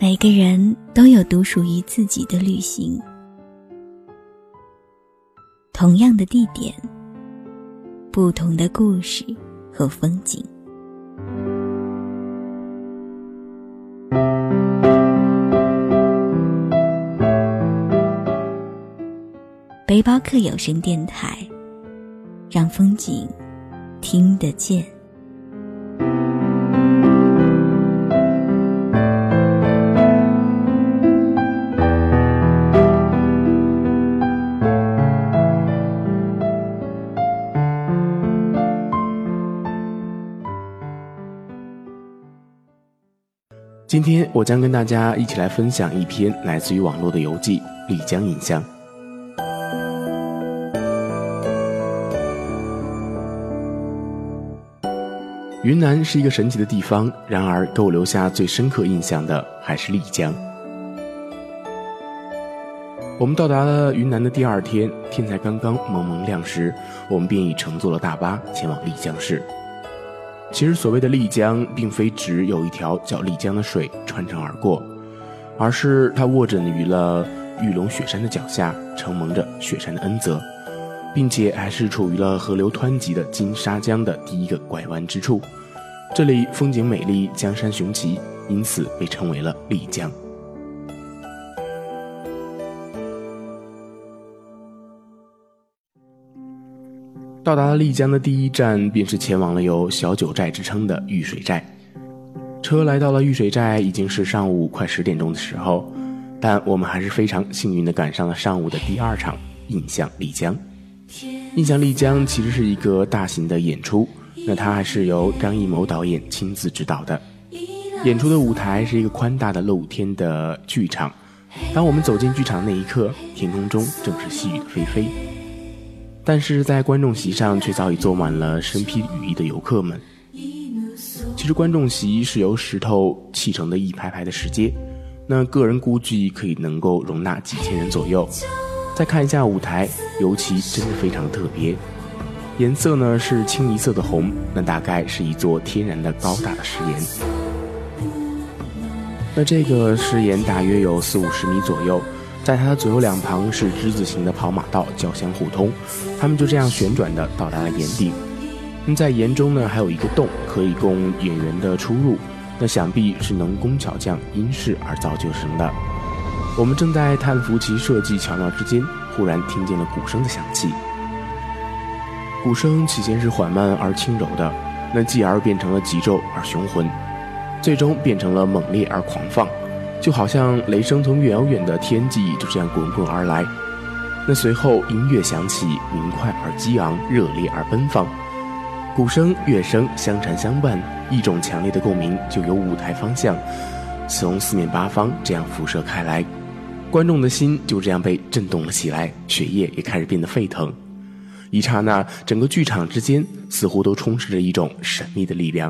每个人都有独属于自己的旅行，同样的地点，不同的故事和风景。背包客有声电台，让风景听得见。 今天我将跟大家一起来分享一篇来自于网络的游记《丽江印象》。云南是一个神奇的地方，然而给我留下最深刻印象的还是丽江。我们到达了云南的第二天，天才刚刚蒙蒙亮时，我们便已乘坐了大巴前往丽江市。其实所谓的丽江并非只有一条叫丽江的水穿城而过，而是它卧枕于了玉龙雪山的脚下，承蒙着雪山的恩泽，并且还是处于了河流湍急的金沙江的第一个拐弯之处。这里风景美丽，江山雄奇，因此被称为了丽江。到达了丽江的第一站，便是前往了有小九寨之称的玉水寨。车来到了玉水寨，已经是上午快10点钟的时候，但我们还是非常幸运地赶上了上午的第二场印象丽江。印象丽江其实是一个大型的演出，那它还是由张艺谋导演亲自指导的。演出的舞台是一个宽大的露天的剧场，当我们走进剧场那一刻，天空中正是细雨的霏霏，但是在观众席上却早已坐满了身披雨衣的游客们。其实观众席是由石头砌成的一排排的石阶，那个人估计可以能够容纳几千人左右。再看一下舞台，尤其真的非常特别，颜色呢是清一色的红，那大概是一座天然的高大的石岩。那这个石岩大约有40-50米左右，在它的左右两旁是之字形的跑马道交相互通，他们就这样旋转的到达了岩顶。在岩中呢还有一个洞，可以供演员的出入，那想必是能工巧匠因势而造就成的。我们正在叹服其设计巧妙之间，忽然听见了鼓声的响起。鼓声起先是缓慢而轻柔的，那继而变成了急骤而雄浑，最终变成了猛烈而狂放，就好像雷声从遥远的天际就这样滚滚而来。那随后音乐响起，明快而激昂，热烈而奔放，鼓声乐声相缠相伴，一种强烈的共鸣就由舞台方向从四面八方这样辐射开来，观众的心就这样被震动了起来，血液也开始变得沸腾。一刹那，整个剧场之间似乎都充斥着一种神秘的力量。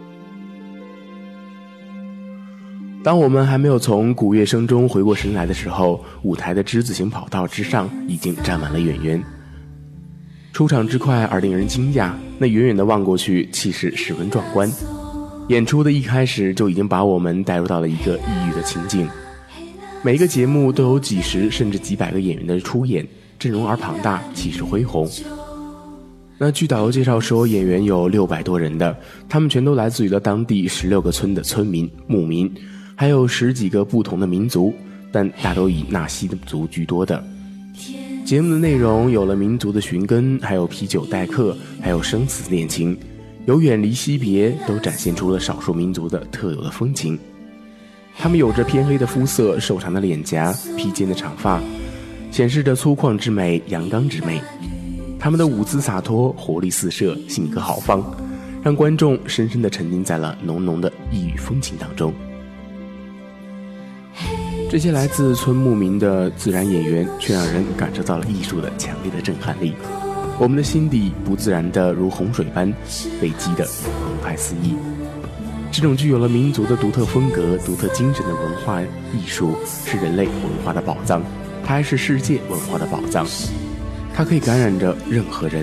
当我们还没有从鼓乐声中回过神来的时候，舞台的之字形跑道之上已经站满了演员。出场之快而令人惊讶，那远远的望过去，气势十分壮观。演出的一开始就已经把我们带入到了一个异域的情景。每一个节目都有几十甚至几百个演员的出演，阵容而庞大，气势恢宏。那据导游介绍说，演员有600多人的，他们全都来自于了当地16个村的村民、牧民，还有10几个不同的民族，但大都以纳西族居多的。节目的内容有了民族的寻根，还有啤酒待客，还有生死恋情，由远离惜别，都展现出了少数民族的特有的风情。他们有着偏黑的肤色，瘦长的脸颊，披肩的长发，显示着粗犷之美，阳刚之美。他们的舞姿洒脱，活力四射，性格豪放，让观众深深地沉浸在了浓浓的异域风情当中。这些来自村牧民的自然演员，却让人感受到了艺术的强烈的震撼力。我们的心底不自然的如洪水般被激得澎湃肆意。这种具有了民族的独特风格、独特精神的文化艺术，是人类文化的宝藏，它还是世界文化的宝藏，它可以感染着任何人。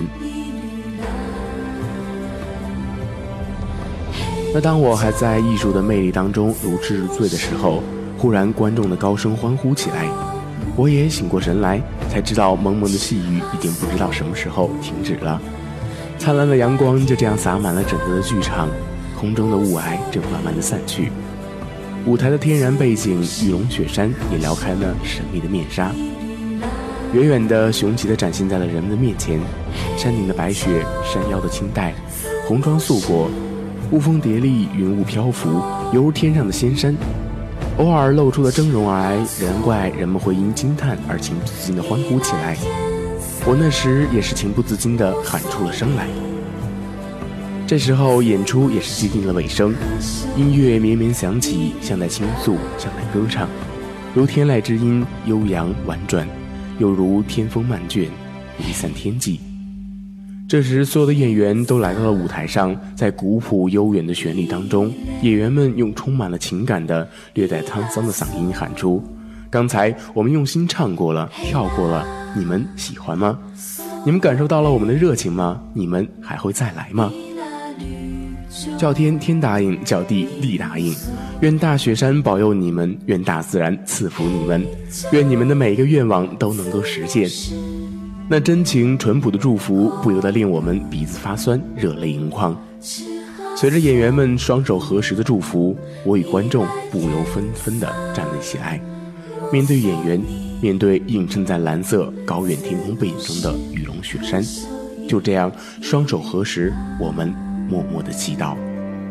那当我还在艺术的魅力当中如痴如醉的时候， 忽然观众的高声欢呼起来，我也醒过神来，才知道蒙蒙的细雨已经不知道什么时候停止了。灿烂的阳光就这样洒满了整个的剧场，空中的雾霭正慢慢的散去，舞台的天然背景玉龙雪山也撩开了神秘的面纱，远远的雄奇地展现在了人们的面前。山顶的白雪，山腰的青黛，红装素裹，雾峰叠立，云雾漂浮，犹如天上的仙山。偶尔露出的峥嵘而来，难怪人们会因惊叹而情不自禁地欢呼起来。我那时也是情不自禁地喊出了声来。这时候演出也是接近了尾声，音乐绵绵响起，像在倾诉，像在歌唱，如天籁之音，悠扬婉转，又如天风漫卷，离散天际。这时所有的演员都来到了舞台上，在古朴悠远的旋律当中，演员们用充满了情感的略带沧桑的嗓音喊出：刚才我们用心唱过了，跳过了，你们喜欢吗？你们感受到了我们的热情吗？你们还会再来吗？叫天天答应，叫地地答应，愿大雪山保佑你们，愿大自然赐福你们，愿你们的每一个愿望都能够实现。那真情淳朴的祝福不由得令我们鼻子发酸，热泪盈眶。随着演员们双手合十的祝福，我与观众不由纷纷地站了起来，面对演员，面对映衬在蓝色高远天空背影中的玉龙雪山，就这样双手合十，我们默默地祈祷。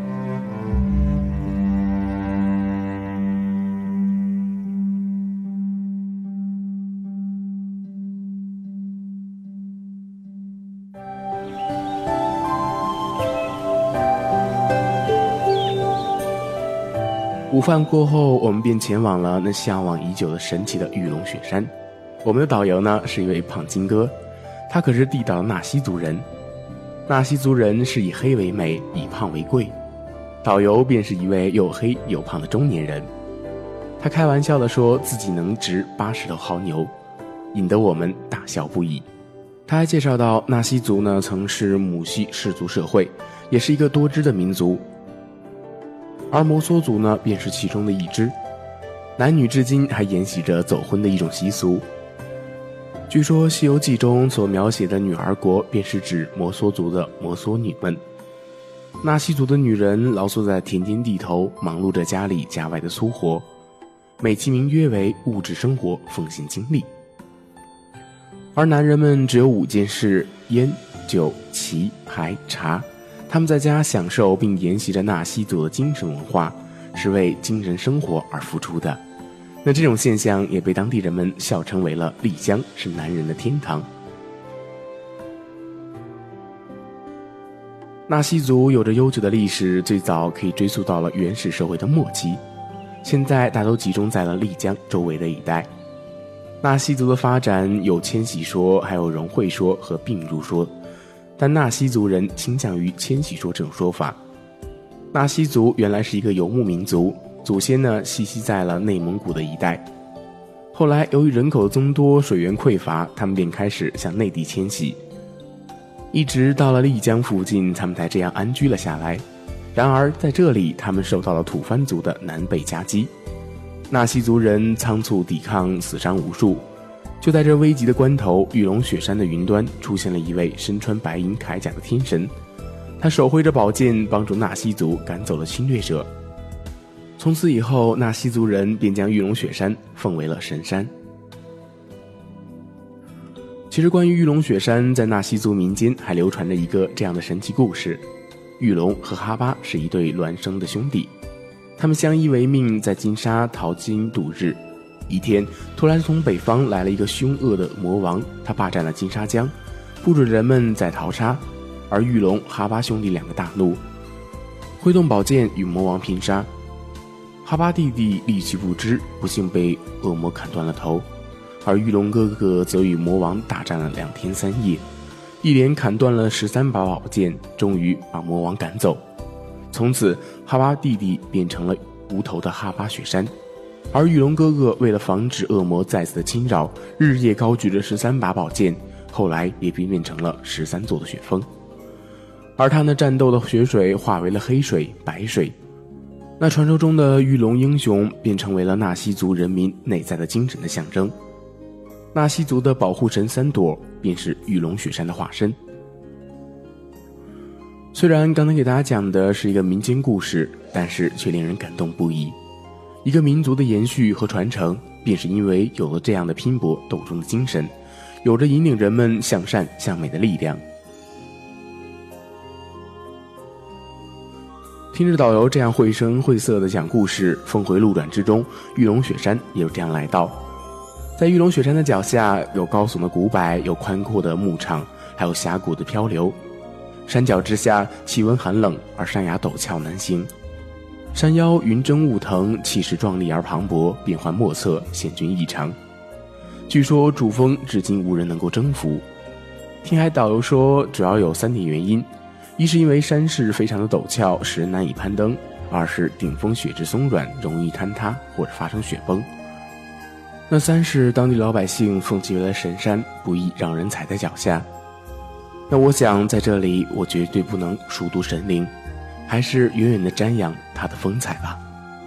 午饭过后，我们便前往了那向往已久的神奇的玉龙雪山。我们的导游呢是一位胖金哥，他可是地道的纳西族人。纳西族人是以黑为美，以胖为贵。导游便是一位又黑又胖的中年人，他开玩笑地说自己能值80头牦牛，引得我们大笑不已。他还介绍到，纳西族呢曾是母系氏族社会，也是一个多支的民族，而摩梭族呢便是其中的一支，男女至今还沿袭着走婚的一种习俗。据说《西游记》中所描写的女儿国便是指摩梭族的摩梭女们。纳西族的女人劳作在田间地头，忙碌着家里家外的粗活，美其名曰为物质生活，奉献精力。而男人们只有5件事：烟、酒、棋、牌、茶。他们在家享受并沿袭着纳西族的精神文化，是为精神生活而付出的。那这种现象也被当地人们笑称为了丽江是男人的天堂。纳西族有着悠久的历史，最早可以追溯到了原始社会的末期，现在大都集中在了丽江周围的一带。纳西族的发展有迁徙说，还有融汇说和并入说，但纳西族人倾向于迁徙说这种说法。纳西族原来是一个游牧民族，祖先呢栖息在了内蒙古的一带，后来由于人口增多，水源匮乏，他们便开始向内地迁徙，一直到了丽江附近，他们才这样安居了下来。然而在这里，他们受到了土蕃族的南北夹击，纳西族人仓促抵抗，死伤无数。就在这危急的关头，玉龙雪山的云端出现了一位身穿白银铠甲的天神，他手挥着宝剑，帮助纳西族赶走了侵略者。从此以后，纳西族人便将玉龙雪山奉为了神山。其实关于玉龙雪山，在纳西族民间还流传着一个这样的神奇故事：玉龙和哈巴是一对孪生的兄弟，他们相依为命，在金沙淘金度日。一天，突然从北方来了一个凶恶的魔王，他霸占了金沙江，不准人们再淘沙。而玉龙、哈巴兄弟2个大怒，挥动宝剑与魔王拼杀。哈巴弟弟力气不支，不幸被恶魔砍断了头，而玉龙哥哥则与魔王大战了2天3夜，一连砍断了13把宝剑，终于把魔王赶走。从此，哈巴弟弟变成了无头的哈巴雪山，而玉龙哥哥为了防止恶魔再次的侵扰，日夜高举着13把宝剑，后来也便变成了13座的雪峰。而他那战斗的雪水化为了黑水、白水， 那传说中的玉龙英雄便成为了纳西族人民内在的精神的象征。纳西族的保护神3朵便是玉龙雪山的化身。虽然刚才给大家讲的是一个民间故事，但是却令人感动不已。一个民族的延续和传承，便是因为有了这样的拼搏斗争的精神，有着引领人们向善向美的力量。听着导游这样绘声绘色的讲故事，峰回路转之中，玉龙雪山也就这样来到。在玉龙雪山的脚下，有高耸的古柏，有宽阔的牧场，还有峡谷的漂流。山脚之下，气温寒冷，而山崖陡峭难行。山腰云蒸雾腾，气势壮丽而磅礴，变幻莫测，险峻异常。据说主峰至今无人能够征服。听海导游说，主要有3点原因：一是因为山势非常的陡峭，使人难以攀登；二是顶峰雪质松软，容易坍塌或者发生雪崩；那3是当地老百姓奉其为了神山，不宜让人踩在脚下。那我想在这里，我绝对不能熟读神灵，还是远远地瞻仰它的风采吧。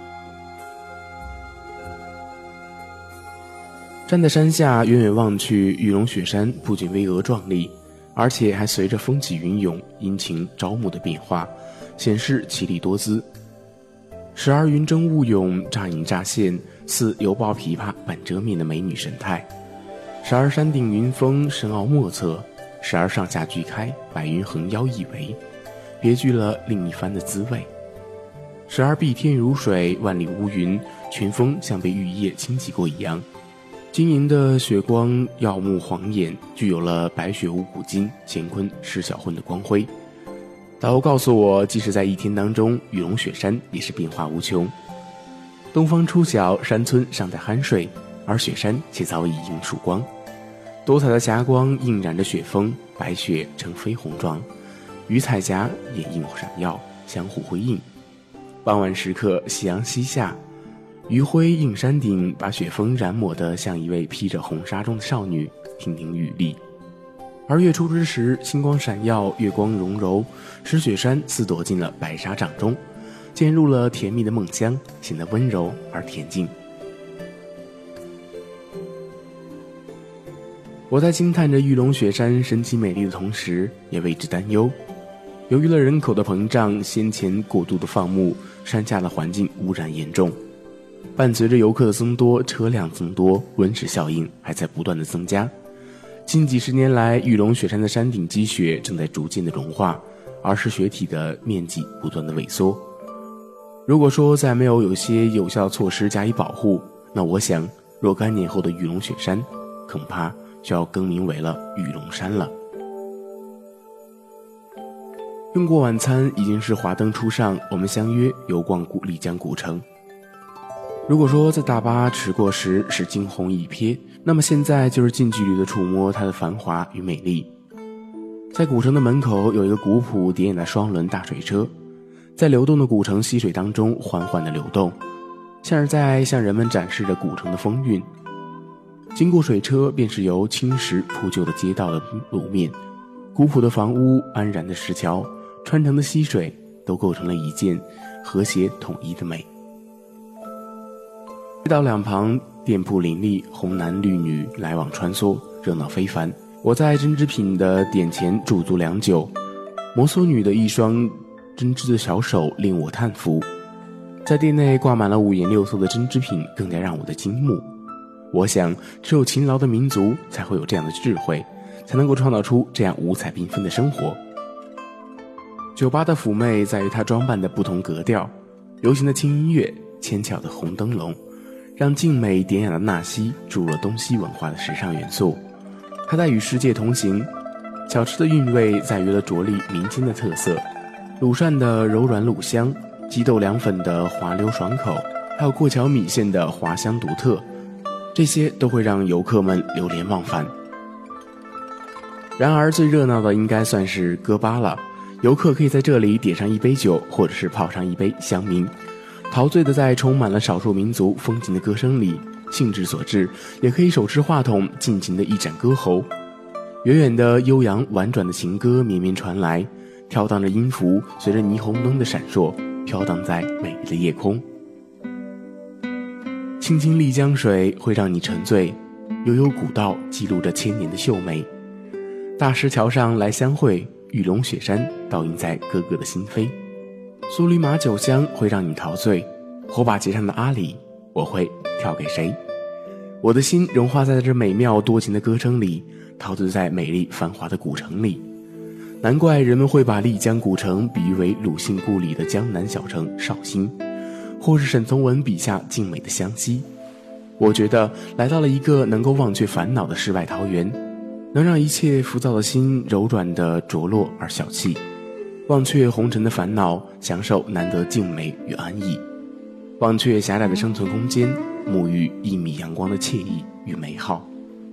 站在山下远远望去，玉龙雪山不仅巍峨壮丽，而且还随着风起云涌、阴晴朝暮的变化，显示奇丽多姿。时而云蒸雾涌，乍隐乍现，似犹抱琵琶半遮面的美女神态；时而山顶云峰深奥莫测，时而上下俱开，白云横腰一围，别具了另一番的滋味；时而碧天如水，万里无云，群峰像被玉液清洗过一样，晶莹的雪光耀目晃眼，具有了白雪无古今，乾坤失晓混的光辉。导游告诉我，即使在一天当中，玉龙雪山也是变化无穷。东方初晓，山村尚在酣睡，而雪山却早已映曙光。多彩的霞光映染着雪峰，白雪呈绯红状，与彩霞掩映闪耀，相互辉映。傍晚时刻，夕阳西下，余晖映山顶，把雪峰染抹得像一位披着红纱中的少女，亭亭玉立。而月初之时，星光闪耀，月光融柔，使雪山似躲进了白纱帐中，渐入了甜蜜的梦乡，显得温柔而恬静。我在惊叹着玉龙雪山神奇美丽的同时，也为之担忧。由于了人口的膨胀，先前过度的放牧，山下的环境污染严重。伴随着游客的增多，车辆增多，温室效应还在不断的增加。近几十年来，玉龙雪山的山顶积雪正在逐渐的融化，而是雪体的面积不断的萎缩。如果说再没有些有效措施加以保护，那我想若干年后的玉龙雪山恐怕就要更名为了玉龙山了。用过晚餐，已经是华灯初上，我们相约游逛丽江古城。如果说在大巴驰过时是惊鸿一瞥，那么现在就是近距离的触摸它的繁华与美丽。在古城的门口有一个古朴典雅的双轮大水车，在流动的古城溪水当中缓缓地流动，像是在向人们展示着古城的风韵。经过水车，便是由青石铺就的街道的路面，古朴的房屋，安然的石桥，穿城的溪水，都构成了一件和谐统一的美。街道两旁店铺林立，红男绿女来往穿梭，热闹非凡。我在针织品的店前驻足良久，摩梭女的一双针织的小手令我叹服。在店内挂满了五颜六色的针织品，更加让我的惊目。我想只有勤劳的民族才会有这样的智慧，才能够创造出这样五彩缤纷的生活。酒吧的妩媚在于它装扮的不同格调，流行的轻音乐，纤巧的红灯笼，让静美典雅的纳西注入了东西文化的时尚元素。它在与世界同行。小吃的韵味在于了着力民间的特色，卤涮的柔软卤香，鸡豆凉粉的滑溜爽口，还有过桥米线的滑香独特，这些都会让游客们流连忘返。然而最热闹的应该算是歌吧了，游客可以在这里点上一杯酒，或者是泡上一杯香茗，陶醉的在充满了少数民族风情的歌声里，兴致所致，也可以手持话筒尽情的一展歌喉。远远的悠扬婉转的情歌绵绵传来，跳荡着音符随着霓虹灯的闪烁， 飘荡在美丽的夜空。清清丽江水会让你沉醉，悠悠古道记录着千年的秀美。大石桥上来相会，玉龙雪山倒映在哥哥的心扉。苏黎马酒香会让你陶醉，火把节上的阿里，我会跳给谁？我的心融化在这美妙多情的歌声里，陶醉在美丽繁华的古城里。难怪人们会把丽江古城比喻为鲁迅故里的江南小城绍兴，或是沈从文笔下静美的湘西。我觉得来到了一个能够忘却烦恼的世外桃源，能让一切浮躁的心柔软的着落而小憩，忘却红尘的烦恼，享受难得静美与安逸，忘却狭窄的生存空间，沐浴一米阳光的惬意与美好。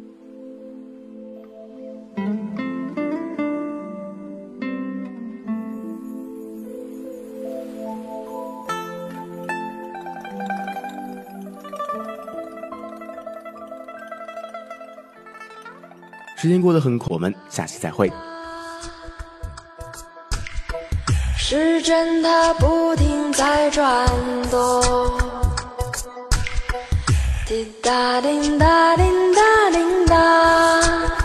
时间过得很快，我们下期再会。 时针它不停在转动，滴答叮答叮答叮答，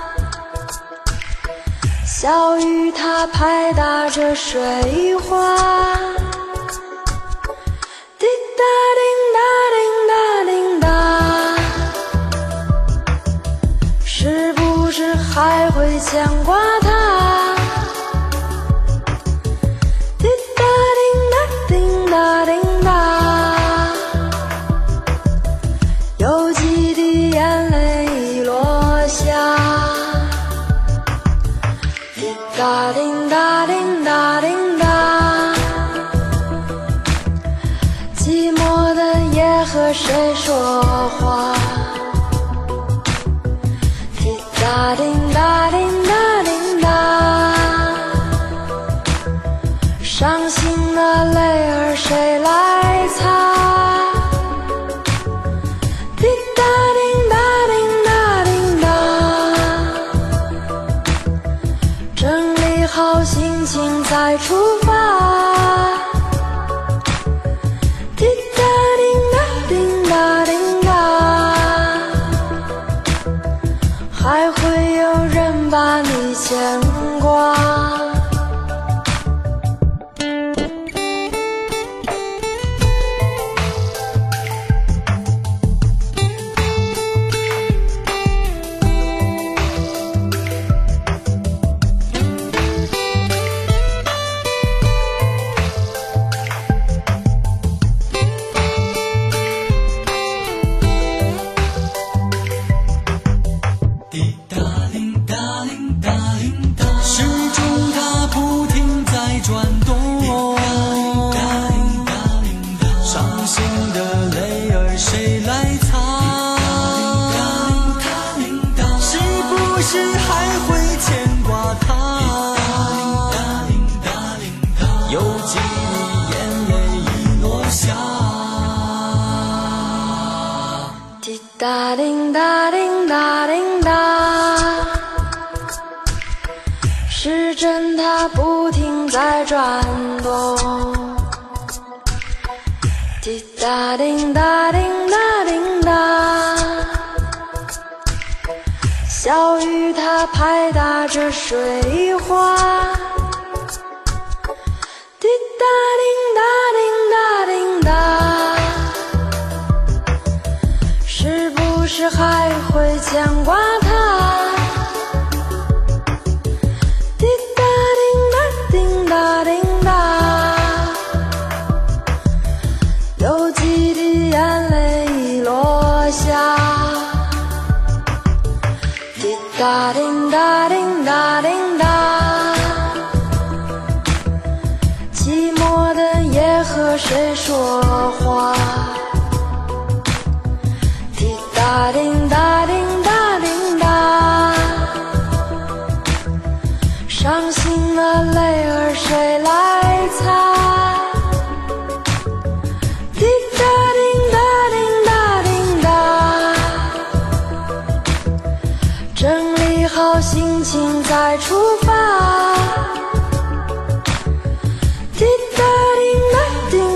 小雨它拍打着水花，滴答叮答叮答叮答，是不是还会牵挂它？叮答叮答，有几滴眼泪落下，滴答叮答叮答叮答，寂寞的夜和谁说话？滴答叮答叮答叮答，伤心的泪儿谁来擦？滴答叮答叮答叮答，整理好心情再出发。滴答叮答叮答叮答，还会有人把你牵挂。滴答叮答叮答叮答，时针它不停在转动。滴答叮答叮答叮答，小雨它拍打着水花。滴答叮答叮答叮答，是不是还会牵挂它？滴答叮答叮答叮答，有几滴眼泪落下。滴答叮答叮答叮答，寂寞的夜和谁说话？滴答叮答叮答叮答，伤心的泪儿谁来擦？滴答叮答叮答叮答，整理好心情再出发。滴答叮答叮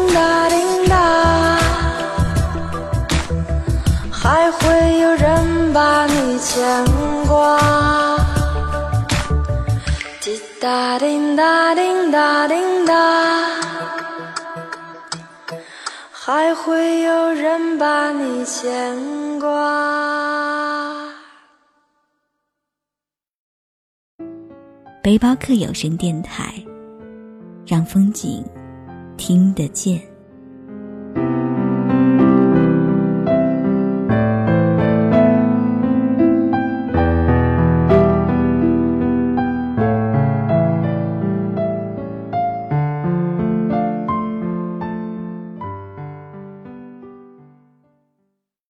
哒叮哒叮哒叮哒，还会有人把你牵挂。 背包客有声电台，让风景听得见。